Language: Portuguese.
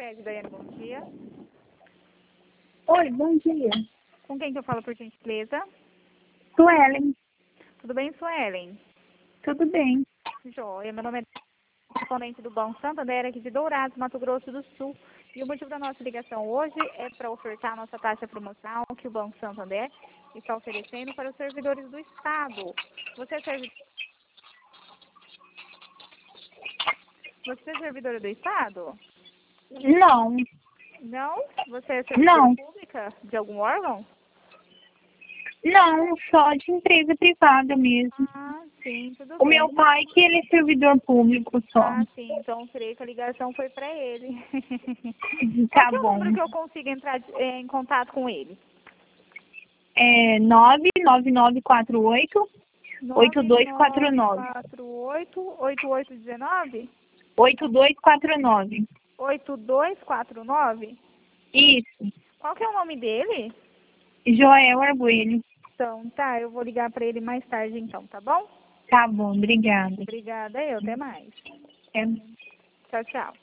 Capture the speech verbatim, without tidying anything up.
Cicred, Daiane, bom dia. Oi, bom dia. Com quem que eu falo, por gentileza? Suelen. Tudo bem, Suelen? Tudo bem. Joia, meu nome é correspondente do Banco Santander, aqui de Dourados, Mato Grosso do Sul. E o motivo da nossa ligação hoje é para ofertar a nossa taxa promocional que o Banco Santander está oferecendo para os servidores do Estado. Você é servidor? Você é servidora do Estado? Não, Não? Você é servidora não, pública de algum órgão? não, só de empresa privada mesmo. Ah, sim, tudo O bem. meu pai, que ele é servidor público só. Ah, sim, então creio que a ligação foi para ele. Qual Tá que é o bom. número que eu consigo entrar de- eh, em contato com ele? É nove nove nove quatro oito, oito nove dois quatro nove nove. quatro oito, oito oito um nove? oito dois quatro nove. oito dois quatro nove? Isso. Qual que é o nome dele? Joel Arguelho. Então, tá, eu vou ligar para ele mais tarde então, tá bom? Tá bom, obrigada. Obrigada, eu, até mais. É. Tchau, tchau.